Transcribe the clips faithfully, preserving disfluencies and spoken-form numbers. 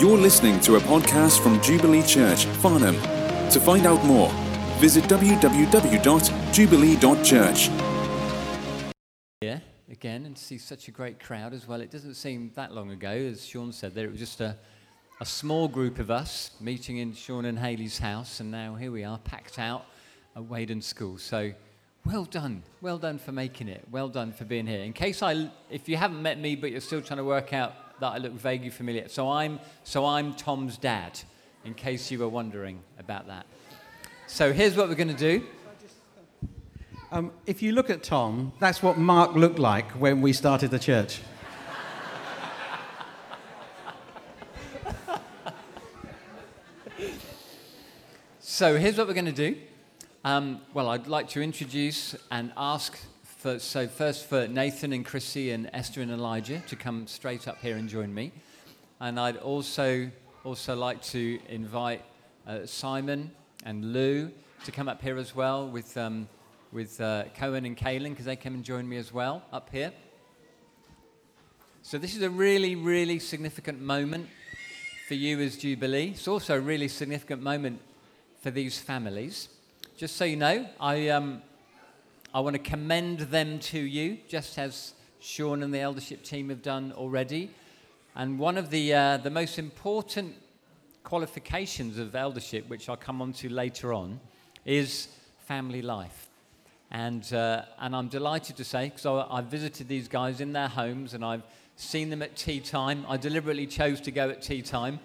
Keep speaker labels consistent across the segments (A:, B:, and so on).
A: You're listening to a podcast from Jubilee Church, Farnham. To find out more, visit w w w dot jubilee dot church.
B: Here again, and to see such a great crowd as well. It doesn't seem that long ago, as Sean said there, it was just a, a small group of us meeting in Sean and Hayley's house, and now here we are, packed out at Weydon School. So well done, well done for making it, well done for being here. In case I, if you haven't met me, but you're still trying to work out that I look vaguely familiar, so I'm, so I'm Tom's dad, in case you were wondering about that. So here's what we're going to do.
C: Um, if you look at Tom, that's what Mark looked like when we started the church.
B: So here's what we're going to do. Um, well, I'd like to introduce and ask, for, so first for Nathan and Chrissy and Esther and Elijah to come straight up here and join me. And I'd also, also like to invite uh, Simon and Lou to come up here as well with... Um, with uh, Cohen and Kaylin, because they come and join me as well up here. So this is a really, really significant moment for you as Jubilee. It's also a really significant moment for these families. Just so you know, I um, I want to commend them to you, just as Sean and the eldership team have done already. And one of the uh, the most important qualifications of eldership, which I'll come on to later on, is family life. And uh, and I'm delighted to say, because I, I've visited these guys in their homes and I've seen them at tea time. I deliberately chose to go at tea time.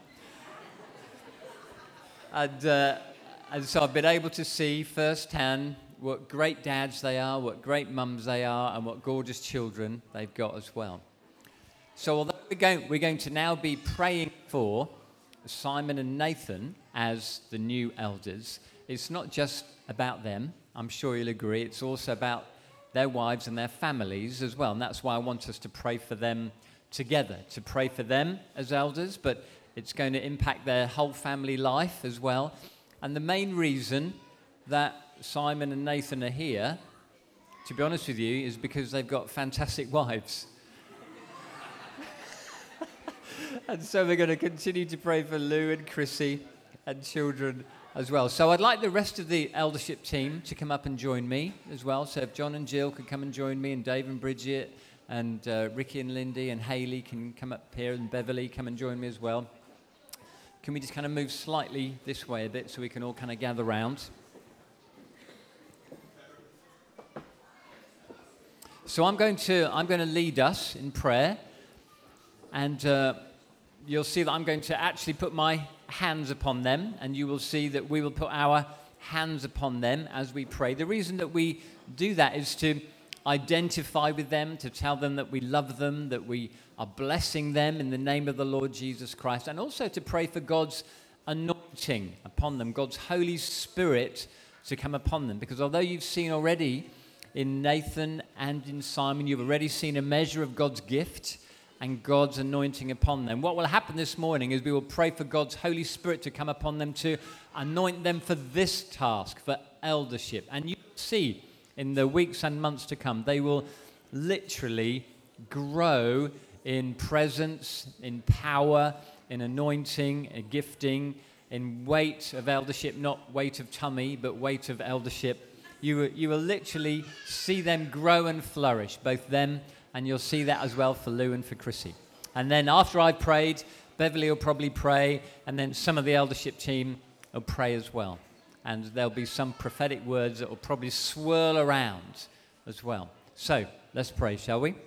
B: and, uh, and so I've been able to see firsthand what great dads they are, what great mums they are, and what gorgeous children they've got as well. So although we're going, we're going to now be praying for Simon and Nathan as the new elders, it's not just about them. I'm sure you'll agree. It's also about their wives and their families as well. And that's why I want us to pray for them together, to pray for them as elders, but it's going to impact their whole family life as well. And the main reason that Simon and Nathan are here, to be honest with you, is because they've got fantastic wives. And so we're going to continue to pray for Lou and Chrissy and children as well. So I'd like the rest of the eldership team to come up and join me as well. So if John and Jill could come and join me, and Dave and Bridget, and uh, Ricky and Lindy and Hayley can come up here, and Beverly come and join me as well. Can we just kind of move slightly this way a bit so we can all kind of gather round? So I'm going to I'm going to lead us in prayer, and uh, you'll see that I'm going to actually put my hands upon them, and you will see that we will put our hands upon them as we pray. The reason that we do that is to identify with them, to tell them that we love them, that we are blessing them in the name of the Lord Jesus Christ, and also to pray for God's anointing upon them, God's Holy Spirit to come upon them. Because although you've seen already in Nathan and in Simon, you've already seen a measure of God's gift and God's anointing upon them. What will happen this morning is we will pray for God's Holy Spirit to come upon them, to anoint them for this task, for eldership. And you see in the weeks and months to come, they will literally grow in presence, in power, in anointing, in gifting, in weight of eldership, not weight of tummy, but weight of eldership. You, you will literally see them grow and flourish, both them, and you'll see that as well for Lou and for Chrissy. And then after I've prayed, Beverly will probably pray, and then some of the eldership team will pray as well. And there'll be some prophetic words that will probably swirl around as well. So let's pray, shall we?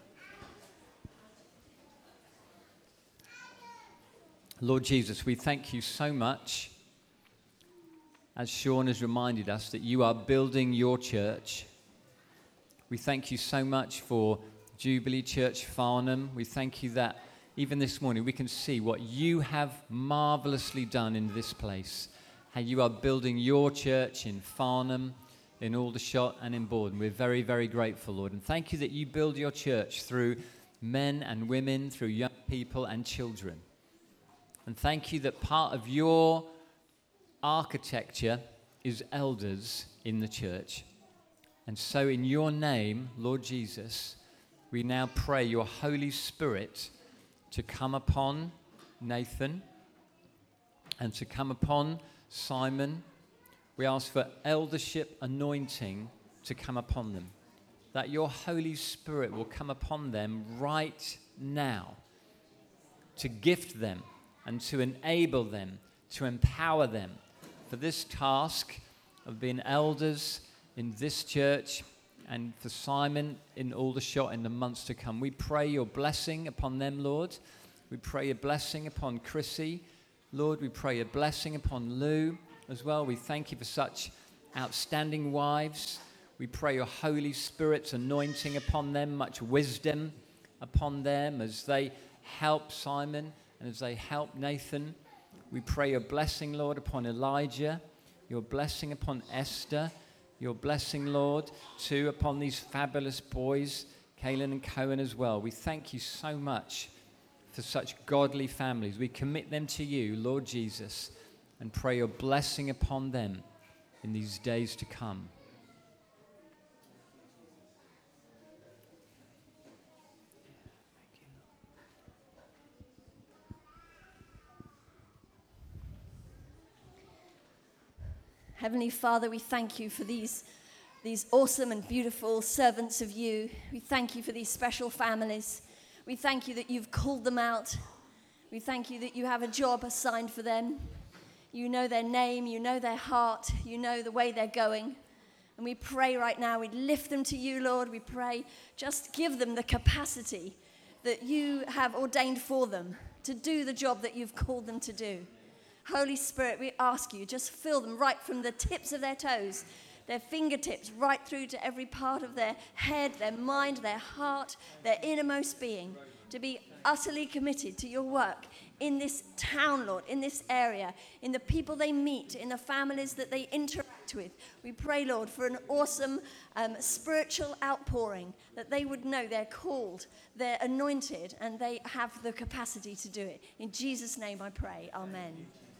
B: Lord Jesus, we thank you so much, as Sean has reminded us, that you are building your church. We thank you so much for Jubilee Church Farnham. We thank you that even this morning we can see what you have marvelously done in this place, how you are building your church in Farnham, in Aldershot and in Borden. We're very, very grateful, Lord. And thank you that you build your church through men and women, through young people and children. And thank you that part of your architecture is elders in the church. And so in your name, Lord Jesus, we now pray your Holy Spirit to come upon Nathan and to come upon Simon. We ask for eldership anointing to come upon them, that your Holy Spirit will come upon them right now to gift them and to enable them, to empower them for this task of being elders in this church and for Simon in Aldershot in the months to come. We pray your blessing upon them, Lord. We pray a blessing upon Chrissy. Lord, we pray a blessing upon Lou as well. We thank you for such outstanding wives. We pray your Holy Spirit's anointing upon them, much wisdom upon them as they help Simon and as they help Nathan. We pray your blessing, Lord, upon Elijah, your blessing upon Esther, your blessing, Lord, too, upon these fabulous boys, Kaylin and Cohen as well. We thank you so much for such godly families. We commit them to you, Lord Jesus, and pray your blessing upon them in these days to come.
D: Heavenly Father, we thank you for these, these awesome and beautiful servants of you. We thank you for these special families. We thank you that you've called them out. We thank you that you have a job assigned for them. You know their name, you know their heart, you know the way they're going. And we pray right now, we lift them to you, Lord. We pray, just give them the capacity that you have ordained for them to do the job that you've called them to do. Holy Spirit, we ask you, just fill them right from the tips of their toes, their fingertips, right through to every part of their head, their mind, their heart, their innermost being, to be utterly committed to your work in this town, Lord, in this area, in the people they meet, in the families that they interact with. We pray, Lord, for an awesome um, spiritual outpouring, that they would know they're called, they're anointed, and they have the capacity to do it. In Jesus' name I pray, amen.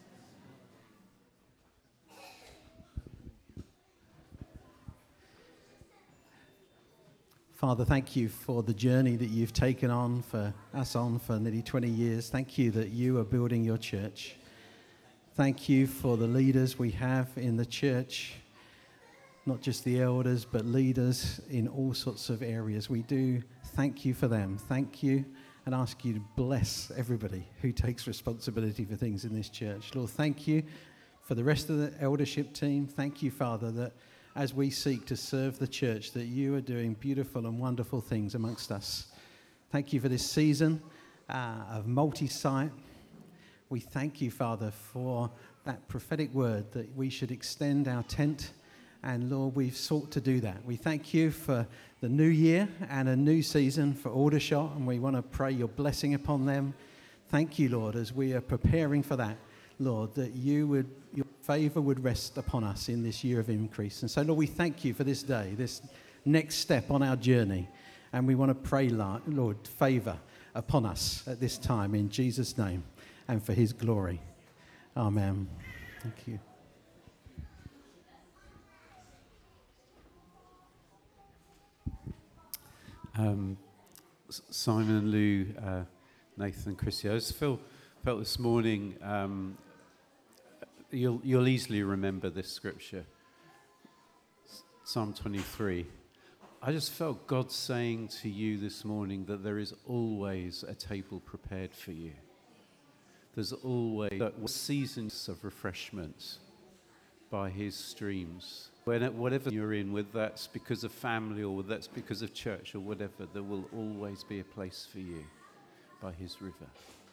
C: Father, thank you for the journey that you've taken on for us on for nearly twenty years. Thank you that you are building your church. Thank you for the leaders we have in the church, not just the elders, but leaders in all sorts of areas. We do thank you for them. Thank you and ask you to bless everybody who takes responsibility for things in this church. Lord, thank you for the rest of the eldership team. Thank you, Father, that as we seek to serve the church, that you are doing beautiful and wonderful things amongst us. Thank you for this season uh, of multi-site. We thank you, Father, for that prophetic word that we should extend our tent. And Lord, we've sought to do that. We thank you for the new year and a new season for Aldershot, and we want to pray your blessing upon them. Thank you, Lord, as we are preparing for that, Lord, that you would, your favor would rest upon us in this year of increase. And so, Lord, we thank you for this day, this next step on our journey. And we want to pray, Lord, favor upon us at this time in Jesus' name and for his glory. Amen. Thank you.
E: Um, Simon and Lou, uh, Nathan and Chrissy, I just feel, felt this morning, um, you'll, you'll easily remember this scripture, Psalm twenty-three. I just felt God saying to you this morning that there is always a table prepared for you. There's always seasons of refreshment by his streams. Whatever you're in, whether that's because of family or whether that's because of church or whatever, there will always be a place for you by his river.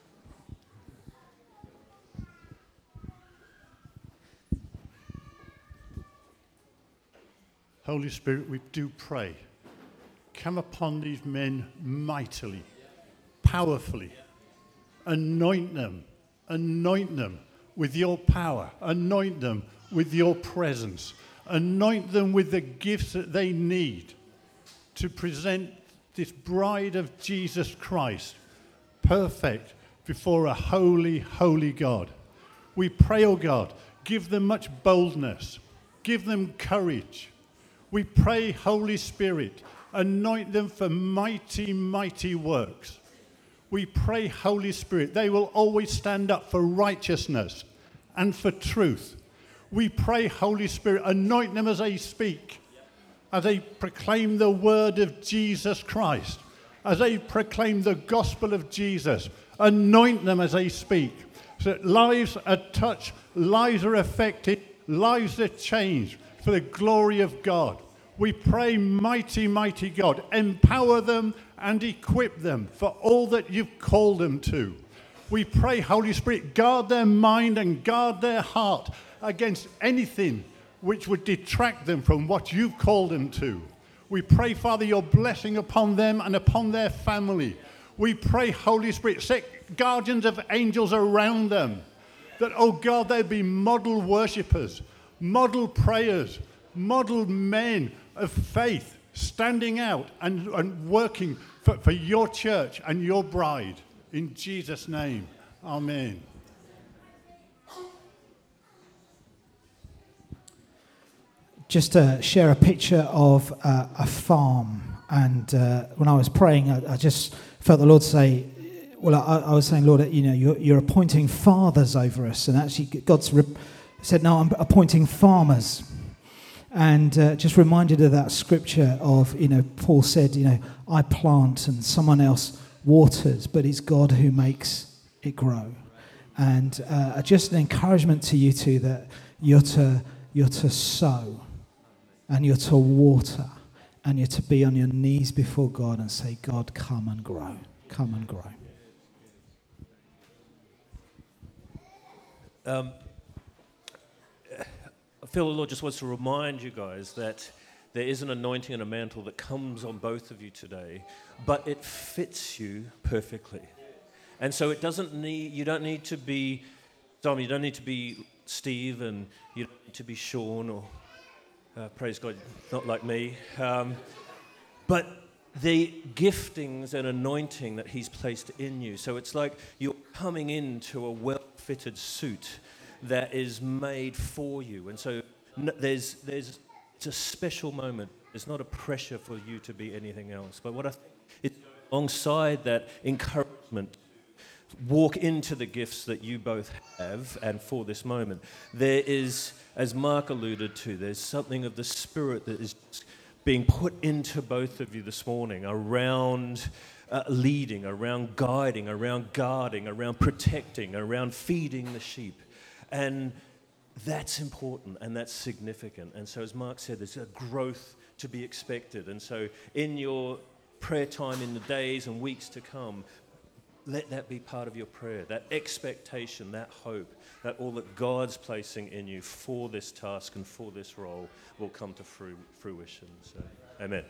F: Holy Spirit, we do pray. Come upon these men mightily, powerfully. Anoint them. Anoint them with your power. Anoint them with your presence. Anoint them with the gifts that they need to present this bride of Jesus Christ, perfect before a holy, holy God. We pray, oh God, give them much boldness. Give them courage. We pray, Holy Spirit, anoint them for mighty, mighty works. We pray, Holy Spirit, they will always stand up for righteousness and for truth. We pray, Holy Spirit, anoint them as they speak, as they proclaim the word of Jesus Christ, as they proclaim the gospel of Jesus. Anoint them as they speak, so that lives are touched, lives are affected, lives are changed for the glory of God. We pray, mighty, mighty God, empower them and equip them for all that you've called them to. We pray, Holy Spirit, guard their mind and guard their heart against anything which would detract them from what you've called them to. We pray, Father, your blessing upon them and upon their family. We pray, Holy Spirit, set guardians of angels around them, that, oh God, they'd be model worshippers, model prayers, model men of faith, standing out and, and working for, for your church and your bride. In Jesus' name, amen.
G: Just to share a picture of uh, a farm. And uh, when I was praying, I, I just felt the Lord say, well, I, I was saying, Lord, you know, you're, you're appointing fathers over us. And actually, God's rep- said, no, I'm appointing farmers. And uh, just reminded of that scripture of, you know, Paul said, you know, I plant and someone else waters, but it's God who makes it grow. And uh, just an encouragement to you two that you're to you're to sow and you're to water and you're to be on your knees before God and say, God, come and grow, come and grow.
H: Um, I feel the Lord just wants to remind you guys that there is an anointing and a mantle that comes on both of you today, but it fits you perfectly. And so it doesn't need, you don't need to be, Dom, you don't need to be Steve, and you don't need to be Sean, or, uh, praise God, not like me. Um, but the giftings and anointing that he's placed in you. So it's like you're coming into a well-fitted suit that is made for you. And so n- there's there's it's a special moment. There's not a pressure for you to be anything else. But what I think is, alongside that encouragement, walk into the gifts that you both have, and for this moment, there is, as Mark alluded to, there's something of the Spirit that is being put into both of you this morning around uh, leading, around guiding, around guarding, around protecting, around feeding the sheep. And that's important and that's significant. And so, as Mark said, there's a growth to be expected. And so in your prayer time in the days and weeks to come, let that be part of your prayer, that expectation, that hope, that all that God's placing in you for this task and for this role will come to fru- fruition. So, amen.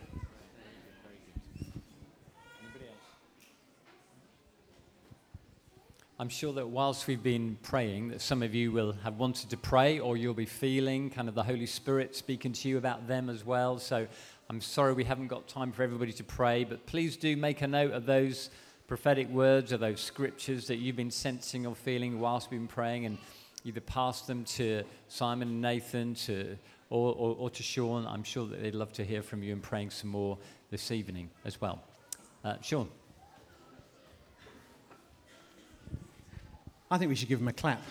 B: I'm sure that whilst we've been praying, that some of you will have wanted to pray, or you'll be feeling kind of the Holy Spirit speaking to you about them as well. So I'm sorry we haven't got time for everybody to pray, but please do make a note of those prophetic words or those scriptures that you've been sensing or feeling whilst we've been praying, and either pass them to Simon and Nathan to, or, or, or to Sean. I'm sure that they'd love to hear from you and praying some more this evening as well. Uh, Sean.
C: I think we should give him a clap.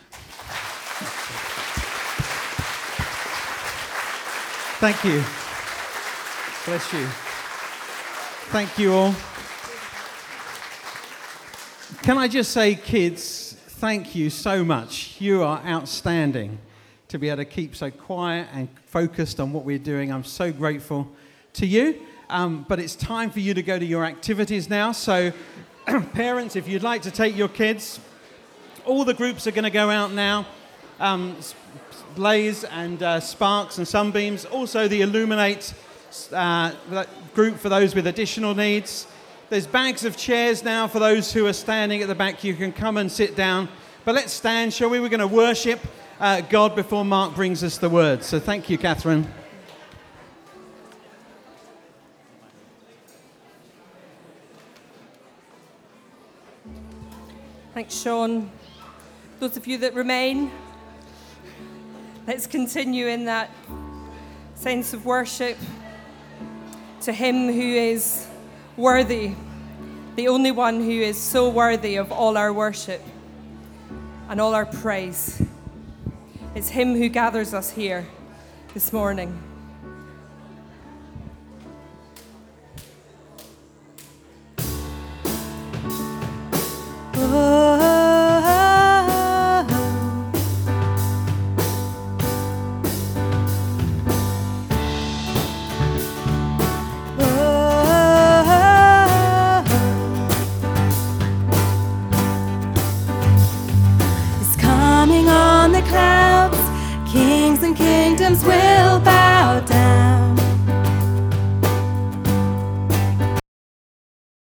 C: Thank you. Bless you. Thank you all. Can I just say, kids, thank you so much. You are outstanding to be able to keep so quiet and focused on what we're doing. I'm so grateful to you. Um, but it's time for you to go to your activities now. So parents, if you'd like to take your kids, all the groups are going to go out now. Um, Blaze and uh, Sparks and Sunbeams. Also the Illuminate uh, group for those with additional needs. There's bags of chairs now for those who are standing at the back. You can come and sit down. But let's stand, shall we? We're going to worship uh, God before Mark brings us the word. So thank you, Catherine.
I: Thanks, Sean. Those of you that remain, let's continue in that sense of worship to Him who is worthy the only one who is so worthy of all our worship and all our praise. It's him who gathers us here this morning.